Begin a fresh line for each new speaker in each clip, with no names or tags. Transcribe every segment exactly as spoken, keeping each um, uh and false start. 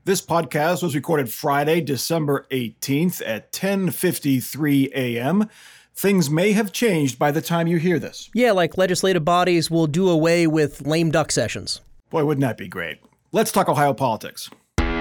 This podcast was recorded Friday, December eighteenth at ten fifty-three a.m. Things may have changed by the time you hear this.
Yeah, like legislative bodies will do away with lame duck sessions.
Boy, wouldn't that be great? Let's talk Ohio politics.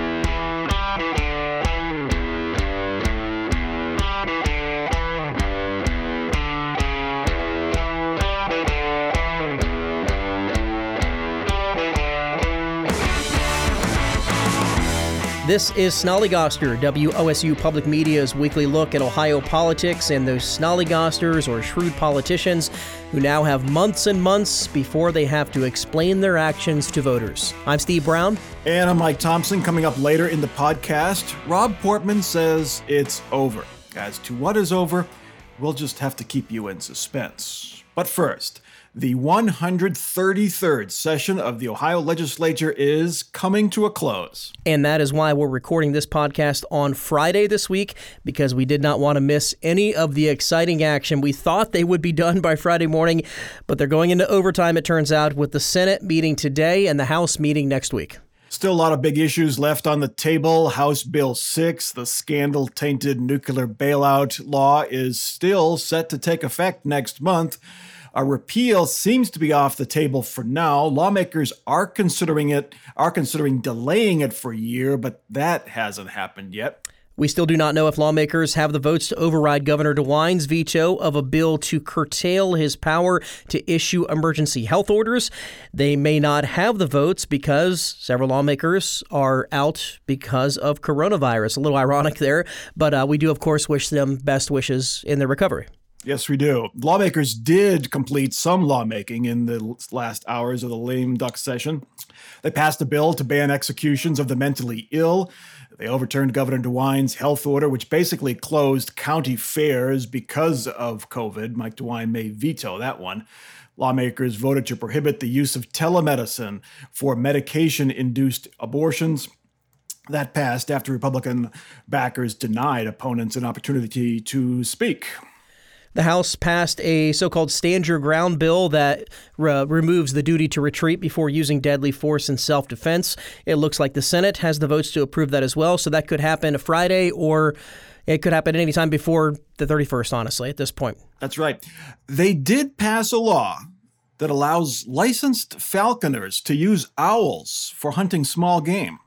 This is Snollygoster, W O S U Public Media's weekly look at Ohio politics and those snollygosters or shrewd politicians who now have months and months before they have to explain their actions to voters. I'm Steve Brown.
And I'm Mike Thompson. Coming up later in the podcast, Rob Portman says it's over. As to what is over, we'll just have to keep you in suspense. But first, the one hundred thirty-third session of the Ohio Legislature is coming to a close.
And that is why we're recording this podcast on Friday this week, because we did not want to miss any of the exciting action. We thought they would be done by Friday morning, but they're going into overtime, it turns out, with the Senate meeting today and the House meeting next week.
Still a lot of big issues left on the table. House Bill six, the scandal-tainted nuclear bailout law, is still set to take effect next month. A repeal seems to be off the table for now. Lawmakers are considering it, are considering delaying it for a year, but that hasn't happened yet.
We still do not know if lawmakers have the votes to override Governor DeWine's veto of a bill to curtail his power to issue emergency health orders. They may not have the votes because several lawmakers are out because of coronavirus. A little ironic there, but uh, we do, of course, wish them best wishes in their recovery.
Yes, we do. Lawmakers did complete some lawmaking in the last hours of the lame duck session. They passed a bill to ban executions of the mentally ill. They overturned Governor DeWine's health order, which basically closed county fairs because of COVID. Mike DeWine may veto that one. Lawmakers voted to prohibit the use of telemedicine for medication-induced abortions. That passed after Republican backers denied opponents an opportunity to speak.
The House passed a so-called stand your ground bill that re- removes the duty to retreat before using deadly force in self-defense. It looks like the Senate has the votes to approve that as well, so that could happen Friday, or it could happen at any time before the thirty-first, honestly, at this point.
That's right. They did pass a law that allows licensed falconers to use owls for hunting small game.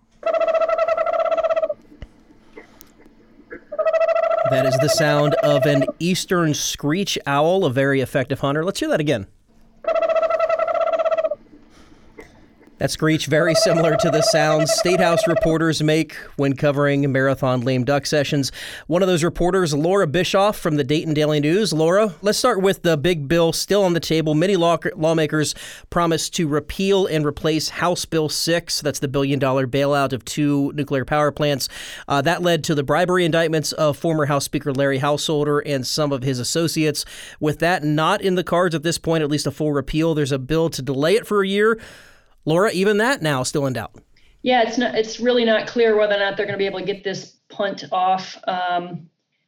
That is the sound of an eastern screech owl, a very effective hunter. Let's hear that again. That screech, very similar to the sounds State House reporters make when covering marathon lame duck sessions. One of those reporters, Laura Bischoff from the Dayton Daily News. Laura, let's start with the big bill still on the table. Many law- lawmakers promised to repeal and replace House Bill six. That's the billion-dollar bailout of two nuclear power plants. Uh, that led to the bribery indictments of former House Speaker Larry Householder and some of his associates. With that not in the cards at this point, at least a full repeal, there's a bill to delay it for a year. Laura, even that now still in doubt.
Yeah, it's not. It's really not clear whether or not they're going to be able to get this punt off. Um,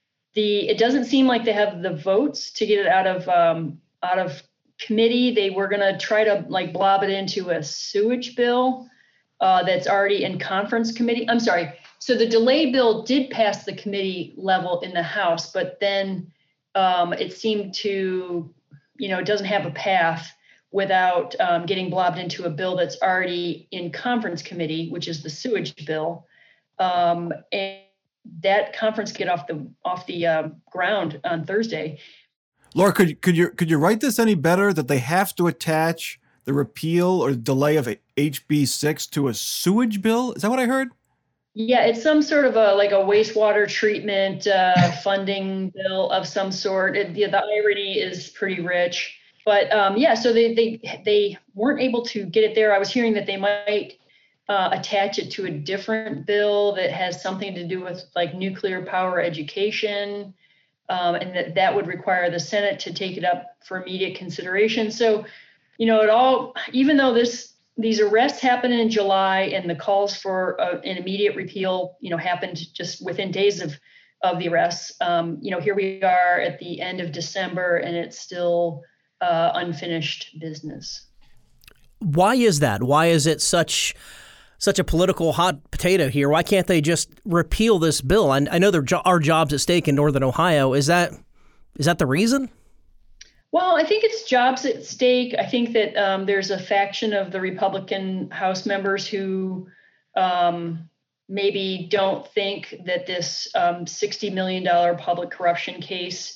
the it doesn't seem like they have the votes to get it out of um, out of committee. They were going to try to like blob it into a sewage bill uh, that's already in conference committee. I'm sorry. So the delay bill did pass the committee level in the House, but then um, it seemed to, you know, it doesn't have a path without um, getting blobbed into a bill that's already in conference committee, which is the sewage bill. Um, and that conference get off the off the uh, ground on Thursday.
Laura, could could you could you write this any better? That they have to attach the repeal or delay of H B six to a sewage bill? Is that what I heard?
Yeah, it's some sort of a like a wastewater treatment uh, funding bill of some sort. It, the, the irony is pretty rich. But um, yeah, so they, they they weren't able to get it there. I was hearing that they might uh, attach it to a different bill that has something to do with like nuclear power education, um, and that that would require the Senate to take it up for immediate consideration. So, you know, it all, even though this these arrests happened in July and the calls for uh, an immediate repeal, you know, happened just within days of of the arrests. Um, you know, here we are at the end of December, and it's still Uh, unfinished business.
Why is that? Why is it such such a political hot potato here? Why can't they just repeal this bill? I, I know there are jobs at stake in Northern Ohio. Is that is that the reason?
Well, I think it's jobs at stake. I think that um, there's a faction of the Republican House members who um, maybe don't think that this um, sixty million dollars public corruption case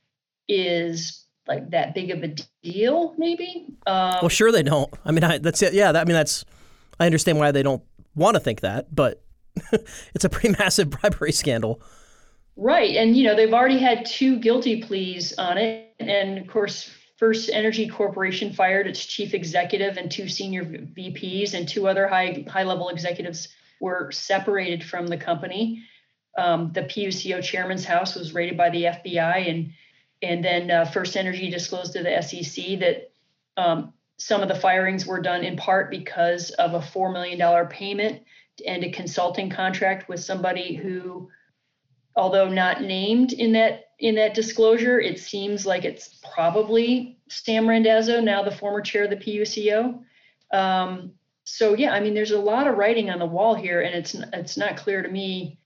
is like that big of a deal, maybe. Um,
well, sure they don't. I mean, I, that's it. Yeah, that, I mean, that's, I understand why they don't want to think that, but it's a pretty massive bribery scandal.
Right. And, you know, they've already had two guilty pleas on it. And of course, First Energy Corporation fired its chief executive and two senior V Ps, and two other high high level executives were separated from the company. Um, the P U C O chairman's house was raided by the F B I, and and then uh, First Energy disclosed to the S E C that um, some of the firings were done in part because of a four million dollars payment and a consulting contract with somebody who, although not named in that in that disclosure, it seems like it's probably Sam Randazzo, now the former chair of the P U C O. Um, so yeah, I mean, there's a lot of writing on the wall here, and it's it's not clear to me,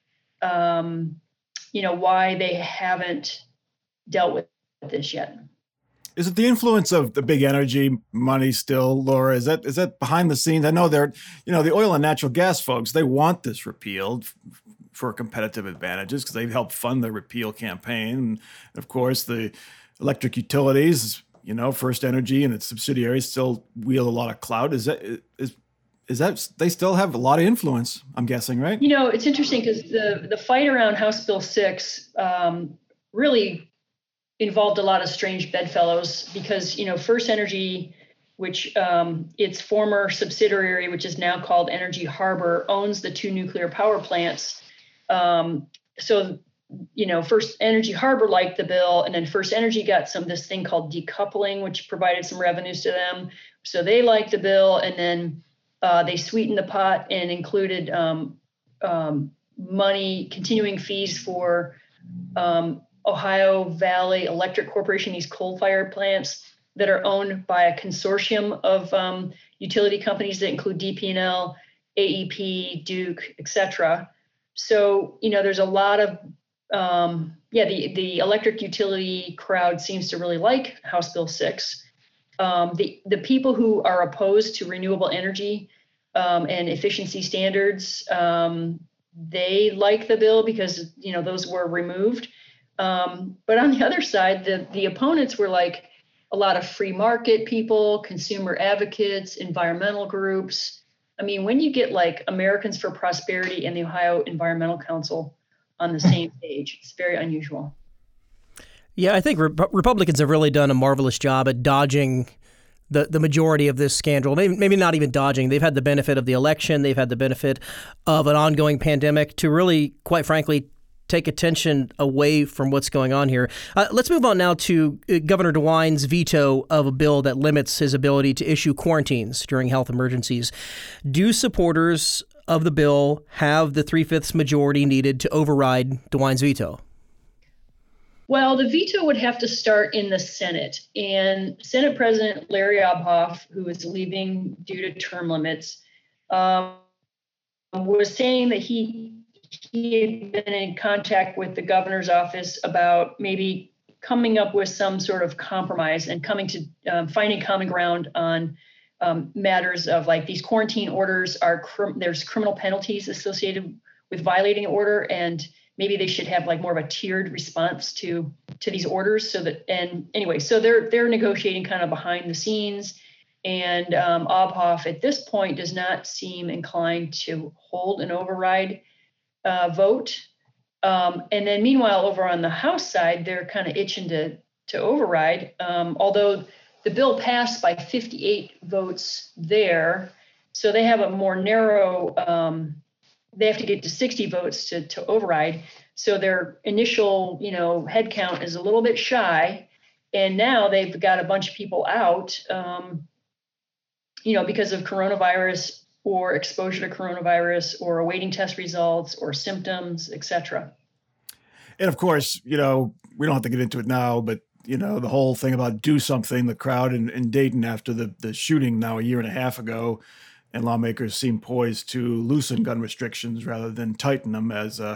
um, you know, why they haven't dealt with this yet.
Is it the influence of the big energy money still, Laura? Is that is that behind the scenes? I know they're, you know, the oil and natural gas folks, they want this repealed for competitive advantages because they've helped fund the repeal campaign. And of course, the electric utilities, you know, First Energy and its subsidiaries still wield a lot of clout. Is that is is that they still have a lot of influence? I'm guessing, right?
You know, it's interesting because the the fight around House Bill six um, really involved a lot of strange bedfellows because, you know, First Energy, which um, its former subsidiary, which is now called Energy Harbor, owns the two nuclear power plants. Um, so, you know, First Energy Harbor liked the bill, and then First Energy got some this thing called decoupling, which provided some revenues to them. So they liked the bill, and then uh, they sweetened the pot and included um, um, money, continuing fees for um, Ohio Valley Electric Corporation, these coal-fired plants that are owned by a consortium of um, utility companies that include D P and L, A E P, Duke, et cetera. So, you know, there's a lot of, um, yeah, the, the electric utility crowd seems to really like House Bill six. Um, the, the people who are opposed to renewable energy um, and efficiency standards, um, they like the bill because, you know, those were removed. Um, but on the other side, the, the opponents were like a lot of free market people, consumer advocates, environmental groups. I mean, when you get like Americans for Prosperity and the Ohio Environmental Council on the same page, it's very unusual.
Yeah, I think Re- Republicans have really done a marvelous job at dodging the, the majority of this scandal. Maybe, maybe not even dodging. They've had the benefit of the election. They've had the benefit of an ongoing pandemic to really, quite frankly, take attention away from what's going on here. Uh, let's move on now to uh, Governor DeWine's veto of a bill that limits his ability to issue quarantines during health emergencies. Do supporters of the bill have the three-fifths majority needed to override DeWine's veto?
Well, the veto would have to start in the Senate. And Senate President Larry Obhoff, who is leaving due to term limits, um, was saying that he he had been in contact with the governor's office about maybe coming up with some sort of compromise and coming to um, finding common ground on um, matters of like these quarantine orders are, cr- there's criminal penalties associated with violating an order, and maybe they should have like more of a tiered response to to these orders. So that, and anyway, so they're they're negotiating kind of behind the scenes. And um, Obhoff at this point does not seem inclined to hold an override Uh, vote. Um, and then meanwhile, over on the House side, they're kind of itching to to override, um, although the bill passed by fifty-eight votes there. So they have a more narrow, um, they have to get to sixty votes to, to override. So their initial, you know, head count is a little bit shy. And now they've got a bunch of people out, um, you know, because of coronavirus or exposure to coronavirus or awaiting test results or symptoms, et cetera.
And of course, you know, we don't have to get into it now, but, you know, the whole thing about do something, the crowd in, in Dayton after the, the shooting now a year and a half ago, and lawmakers seem poised to loosen gun restrictions rather than tighten them, as uh,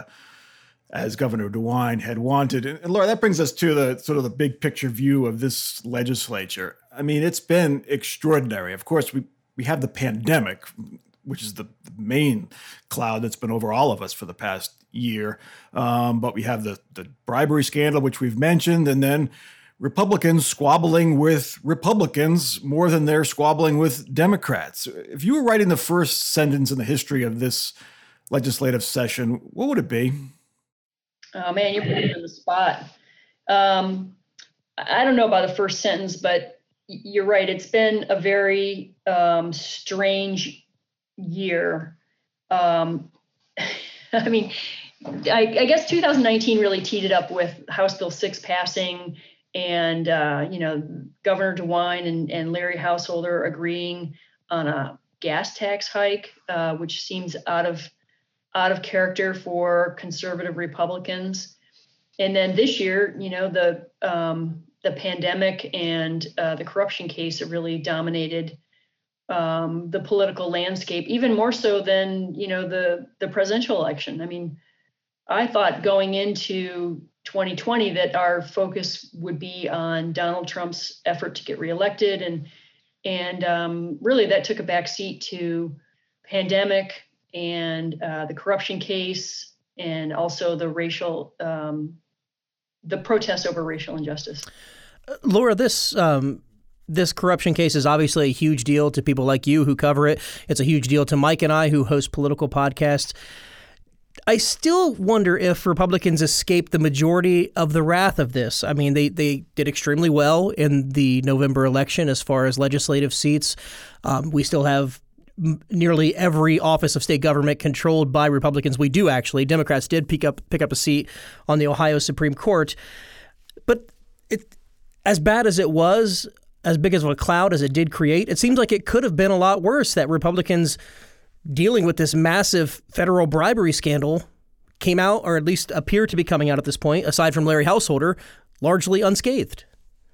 as Governor DeWine had wanted. And, and Laura, that brings us to the sort of the big picture view of this legislature. I mean, it's been extraordinary. Of course, we, we have the pandemic, which is the, the main cloud that's been over all of us for the past year. Um, but we have the, the bribery scandal, which we've mentioned, and then Republicans squabbling with Republicans more than they're squabbling with Democrats. If you were writing the first sentence in the history of this legislative session, what would it be?
Oh man, you're putting me on the spot. Um, I don't know about the first sentence, but you're right. It's been a very um, strange year. Um, I mean, I, I guess two thousand nineteen really teed it up with House Bill six passing, and uh, you know, Governor DeWine and, and Larry Householder agreeing on a gas tax hike, uh, which seems out of out of character for conservative Republicans. And then this year, you know, the um, the pandemic and uh, the corruption case have really dominated um, the political landscape, even more so than, you know, the the presidential election. I mean, I thought going into twenty twenty that our focus would be on Donald Trump's effort to get reelected, and and um, really that took a backseat to pandemic and uh, the corruption case, and also the racial, um, the protest over racial injustice.
Uh, Laura, this um, this corruption case is obviously a huge deal to people like you who cover it. It's a huge deal to Mike and I who host political podcasts. I still wonder if Republicans escaped the majority of the wrath of this. I mean, they, they did extremely well in the November election as far as legislative seats. Um, we still have nearly every office of state government controlled by Republicans. We do actually. Democrats did pick up pick up a seat on the Ohio Supreme Court. But it, as bad as it was, as big as a cloud as it did create, it seems like it could have been a lot worse, that Republicans dealing with this massive federal bribery scandal came out, or at least appear to be coming out at this point, aside from Larry Householder, largely unscathed.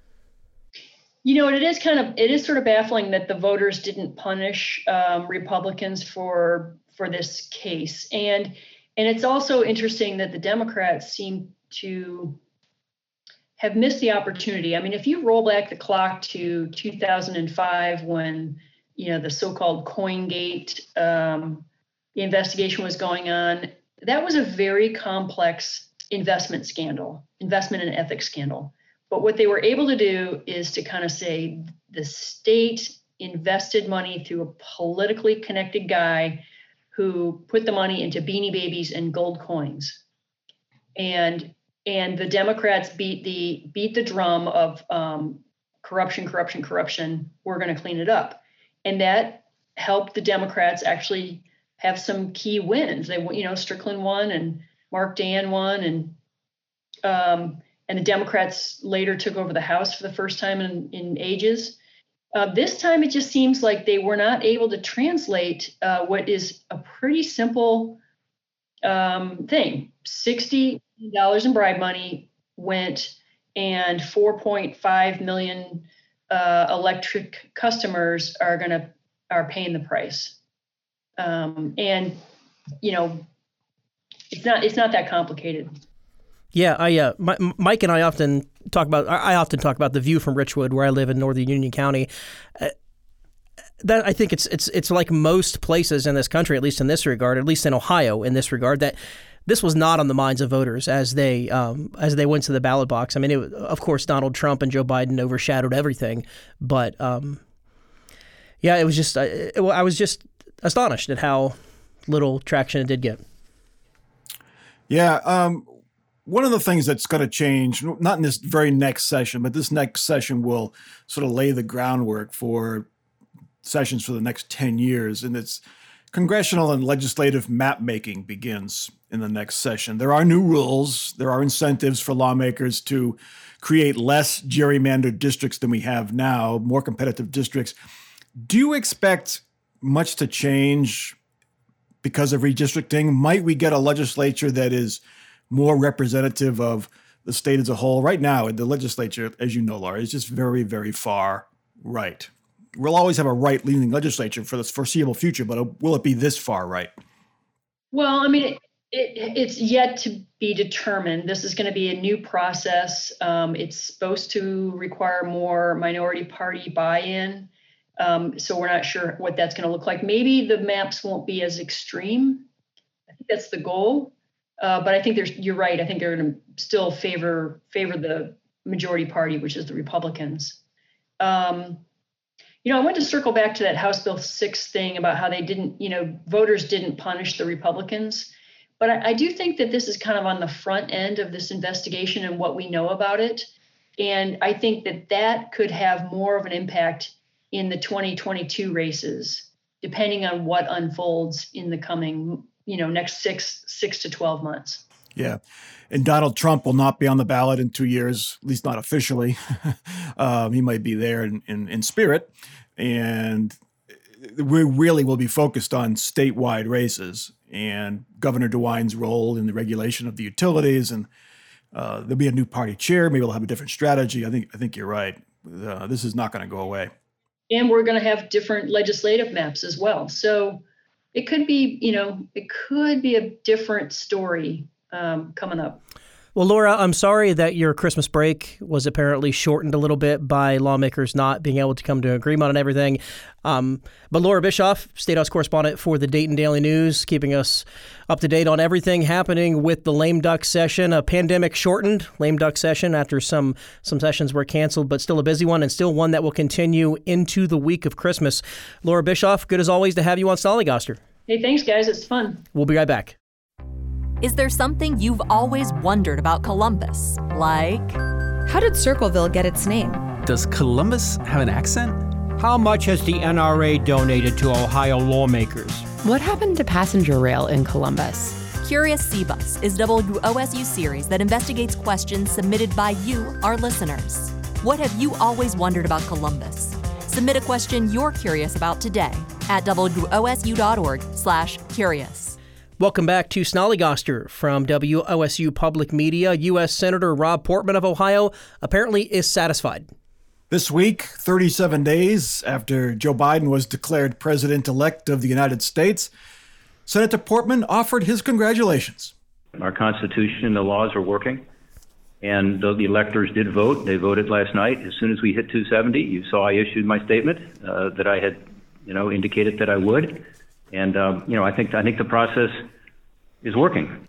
You know, it is kind of, it is sort of baffling that the voters didn't punish um, Republicans for for this case. And and it's also interesting that the Democrats seem to have missed the opportunity. I mean, if you roll back the clock to two thousand five, when, you know, the so-called CoinGate um, investigation was going on, that was a very complex investment scandal, investment and ethics scandal. But what they were able to do is to kind of say the state invested money through a politically connected guy who put the money into Beanie Babies and gold coins. And and the Democrats beat the beat the drum of um, corruption, corruption, corruption. We're going to clean it up. And that helped the Democrats actually have some key wins. They, you know, Strickland won and Mark Dan won, and um, and the Democrats later took over the House for the first time in, in ages. Uh, this time, it just seems like they were not able to translate uh, what is a pretty simple um, thing. sixty dollars in bribe money went, and four point five million uh, electric customers are going to are paying the price. Um, and you know, it's not it's not that complicated.
Yeah, I uh, my, Mike and I often talk about. I often talk about the view from Richwood, where I live in northern Union County. Uh, that I think it's it's it's like most places in this country, at least in this regard, at least in Ohio in this regard, that this was not on the minds of voters as they um, as they went to the ballot box. I mean, it, of course, Donald Trump and Joe Biden overshadowed everything, but um, yeah, it was just I, it, I was just astonished at how little traction it did get.
Yeah. Um, One of the things that's going to change, not in this very next session, but this next session will sort of lay the groundwork for sessions for the next ten years. And it's congressional and legislative map making begins in the next session. There are new rules. There are incentives for lawmakers to create less gerrymandered districts than we have now, more competitive districts. Do you expect much to change because of redistricting? Might we get a legislature that is more representative of the state as a whole? Right now, the legislature, as you know, Laura, is just very, very far right. we'll always have a right-leaning legislature for the foreseeable future, but will it be this far right?
Well, I mean, it, it, it's yet to be determined. This is going to be a new process. Um, it's supposed to require more minority party buy-in. Um, so we're not sure what that's going to look like. Maybe the maps won't be as extreme. I think that's the goal. Uh, but I think there's, you're right. I think they're going to still favor favor the majority party, which is the Republicans. Um, you know, I want to circle back to that House Bill six thing about how they didn't, you know, voters didn't punish the Republicans. But I, I do think that this is kind of on the front end of this investigation and what we know about it. And I think that that could have more of an impact in the twenty twenty-two races, depending on what unfolds in the coming, you know, next six, six to twelve months.
Yeah. And Donald Trump will not be on the ballot in two years, at least not officially. um, he might be there in, in, in spirit. And we really will be focused on statewide races and Governor DeWine's role in the regulation of the utilities. And uh, there'll be a new party chair. Maybe we'll have a different strategy. I think I think you're right. Uh, this is not going to go away.
And we're going to have different legislative maps as well. So it could be, you know, it could be a different story um, coming up.
Well, Laura, I'm sorry that your Christmas break was apparently shortened a little bit by lawmakers not being able to come to an agreement on everything. Um, but Laura Bischoff, State House correspondent for the Dayton Daily News, keeping us up to date on everything happening with the lame duck session, a pandemic shortened lame duck session after some some sessions were canceled, but still a busy one and still one that will continue into the week of Christmas. Laura Bischoff, good as always to have you on Snollygoster.
Hey, thanks, guys. It's fun.
We'll be right back.
Is there something you've always wondered about Columbus? Like,
how did Circleville get its name?
Does Columbus have an accent?
How much has the N R A donated to Ohio lawmakers?
What happened to passenger rail in Columbus?
Curious C-Bus is W O S U series that investigates questions submitted by you, our listeners. What have you always wondered about Columbus? Submit a question you're curious about today at W O S U dot org slash curious.
Welcome back to Snollygoster from W O S U Public Media. U S Senator Rob Portman of Ohio apparently is satisfied.
This week, thirty-seven days after Joe Biden was declared president-elect of the United States, Senator Portman offered his congratulations.
Our Constitution and the laws are working, and the electors did vote. They voted last night. As soon as we hit two seventy, you saw I issued my statement uh, that I had, you know, indicated that I would. And, um, you know, I think I think the process is working.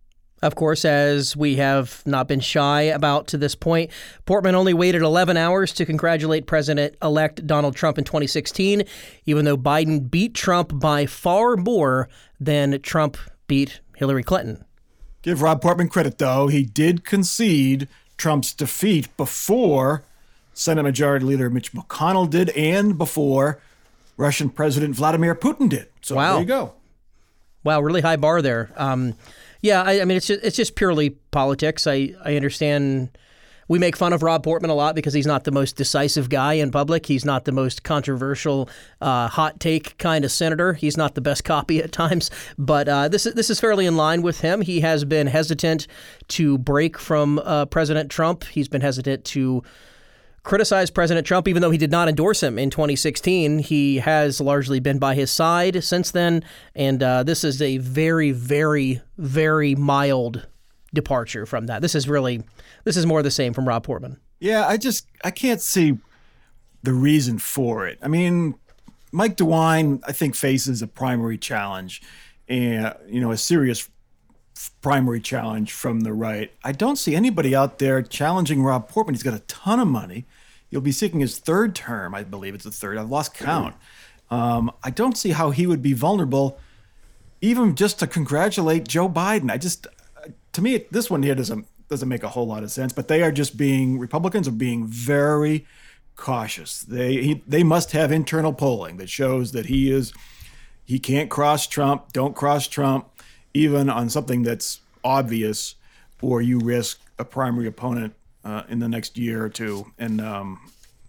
Of course, as we have not been shy about to this point, Portman only waited eleven hours to congratulate President-elect Donald Trump in twenty sixteen, even though Biden beat Trump by far more than Trump beat Hillary Clinton.
Give Rob Portman credit, though. He did concede Trump's defeat before Senate Majority Leader Mitch McConnell did and before Russian President Vladimir Putin did. So
wow.
There you go.
Wow, really high bar there. Um, yeah, I, I mean, it's just, it's just purely politics. I, I understand we make fun of Rob Portman a lot because he's not the most decisive guy in public. He's not the most controversial, uh, hot take kind of senator. He's not the best copy at times. But uh, this is this is fairly in line with him. He has been hesitant to break from uh, President Trump. He's been hesitant to criticized President Trump, even though he did not endorse him in twenty sixteen. He has largely been by his side since then, and uh, this is a very, very, very mild departure from that. This is really, this is more the same from Rob Portman.
Yeah, I just, I can't see the reason for it. I mean, Mike DeWine, I think, faces a primary challenge, and, you know, a serious primary challenge from the right. I don't see anybody out there challenging Rob Portman. He's got a ton of money. He'll be seeking his third term. I believe it's the third. I've lost count. Um, I don't see how he would be vulnerable even just to congratulate Joe Biden. I just, to me, this one here doesn't doesn't make a whole lot of sense. But they are just being, Republicans are being very cautious. They he, they must have internal polling that shows that he is, he can't cross Trump. Don't cross Trump, even on something that's obvious, or you risk a primary opponent uh, in the next year or two. And um,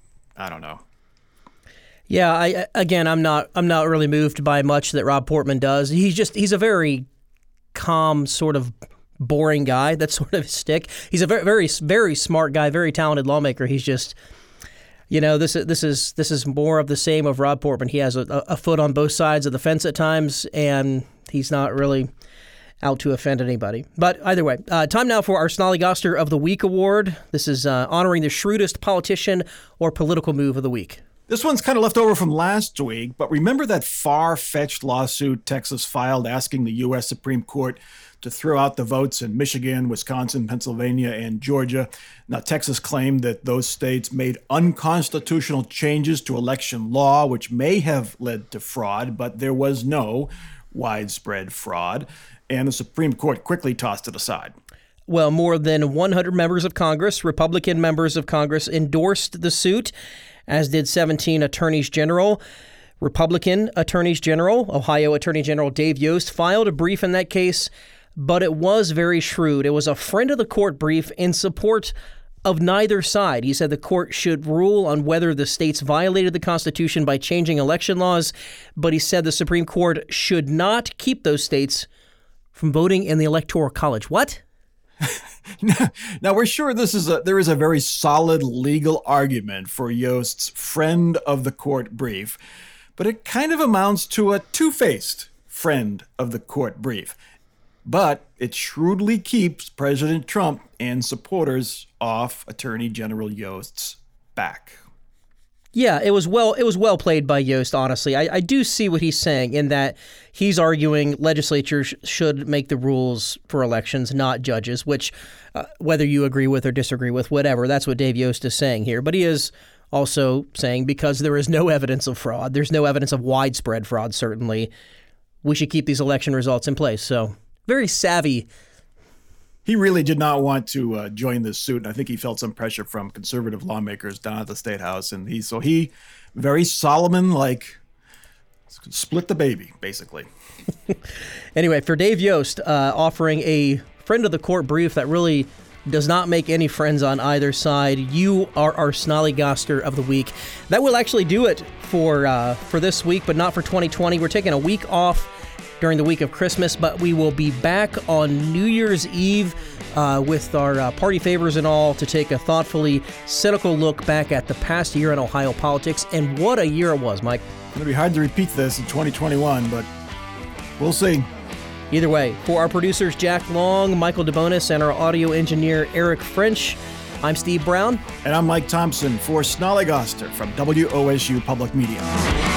I don't know.
Yeah, I again, I'm not I'm not really moved by much that Rob Portman does. He's just he's a very calm, sort of boring guy. That's sort of his stick. He's a very very very smart guy, very talented lawmaker. He's just You know, this is this is this is more of the same of Rob Portman. He has a, a foot on both sides of the fence at times, and he's not really out to offend anybody. But either way, uh, time now for our Snollygoster of the Week award. This is uh, honoring the shrewdest politician or political move of the week.
This one's kind of left over from last week, but remember that far-fetched lawsuit Texas filed asking the U S Supreme Court to throw out the votes in Michigan, Wisconsin, Pennsylvania, and Georgia. Now, Texas claimed that those states made unconstitutional changes to election law, which may have led to fraud, but there was no widespread fraud, and the Supreme Court quickly tossed it aside.
Well, more than one hundred members of Congress, Republican members of Congress, endorsed the suit, as did seventeen attorneys general. Republican attorneys general, Ohio Attorney General Dave Yost, filed a brief in that case, but it was very shrewd. It was a friend of the court brief in support of neither side. He said the court should rule on whether the states violated the Constitution by changing election laws, but he said the Supreme Court should not keep those states from voting in the Electoral College. What?
Now, we're sure this is a there is a very solid legal argument for Yost's friend of the court brief, but it kind of amounts to a two-faced friend of the court brief. But it shrewdly keeps President Trump and supporters off Attorney General Yost's back.
Yeah, it was well it was well played by Yost, honestly. I, I do see what he's saying in that he's arguing legislatures should make the rules for elections, not judges, which uh, whether you agree with or disagree with, whatever, that's what Dave Yost is saying here. But he is also saying because there is no evidence of fraud, there's no evidence of widespread fraud, certainly, we should keep these election results in place. So very savvy.
He really did not want to uh, join this suit, and I think he felt some pressure from conservative lawmakers down at the State House, and he so he very Solomon-like split the baby, basically.
Anyway, for Dave Yost, uh, offering a friend of the court brief that really does not make any friends on either side, you are our Snollygoster of the week. That will actually do it for uh, for this week, but not for twenty twenty. We're taking a week off during the week of Christmas, but we will be back on New Year's Eve uh, with our uh, party favors and all to take a thoughtfully cynical look back at the past year in Ohio politics. And what a year it was, Mike.
It's going to be hard to repeat this in twenty twenty-one, but we'll see.
Either way, for our producers Jack Long, Michael DeBonis, and our audio engineer Eric French, I'm Steve Brown.
And I'm Mike Thompson for Snollygoster from W O S U Public Media.